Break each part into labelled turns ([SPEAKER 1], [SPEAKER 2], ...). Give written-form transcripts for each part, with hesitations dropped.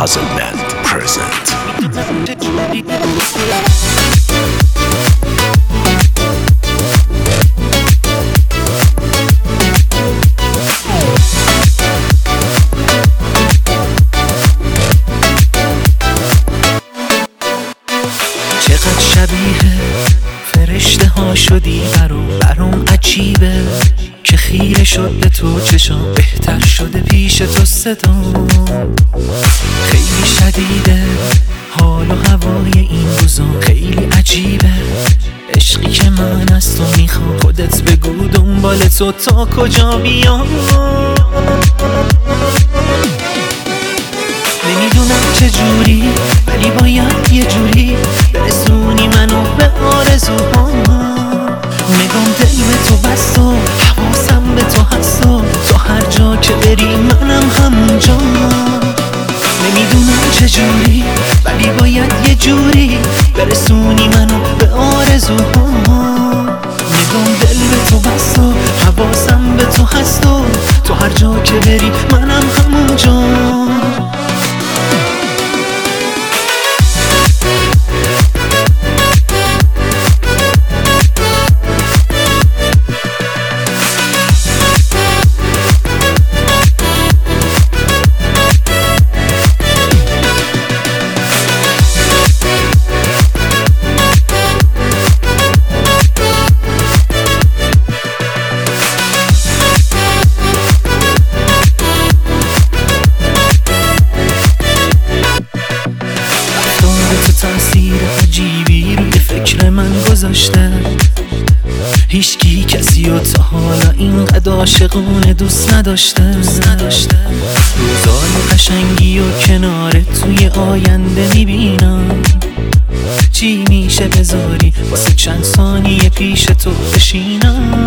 [SPEAKER 1] Hazelland present.
[SPEAKER 2] چقدر شبیه فرشته ها شدی برام عجیبه که خیره شد به تو چشام، بهتر شده پیش تو صدام. خیلی شدیده حال و هوای این روزا، خیلی عجیبه عشقی که من از تو میخوام. خودت بگو دنبال تو تا کجا بیام. نمیدونم چجوری ولی باید یه جوری برسونی منو به آرزوهام. نگام دل به تو بست و حواسم به تو هست و تو هر جا که بری منم همونجا. نمیدونم چجوری ولی باید یه جوری برسونی منو به آرزوهام. نگام دل به تو بست و حواسم به تو هست و تو هر جا که بری منم همونجا. تأثیر عجیبی روی فکر من گذاشته. هیچکی کسی و تا حالا اینقدر عاشقونه دوست نداشته. روزای قشنگی و کنارت توی آینده میبینم. چی میشه بذاری واسه چند ثانیه پیش تو بشینم.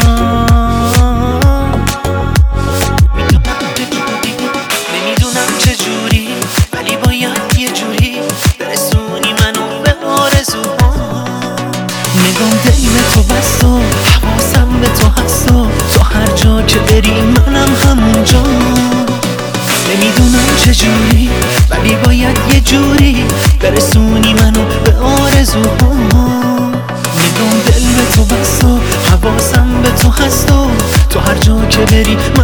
[SPEAKER 2] نمیدونم چجوری ولی باید یه جوری برسونی منو به آرزوهام. نگام دل به تو بست و حواسم به تو هست و تو هر جا که بری منم همونجا. نمیدونم چجوری ولی باید یه جوری برسونی منو به آرزوهام. نگام دل به تو بست و حواسم به تو هست و تو هر جا که بری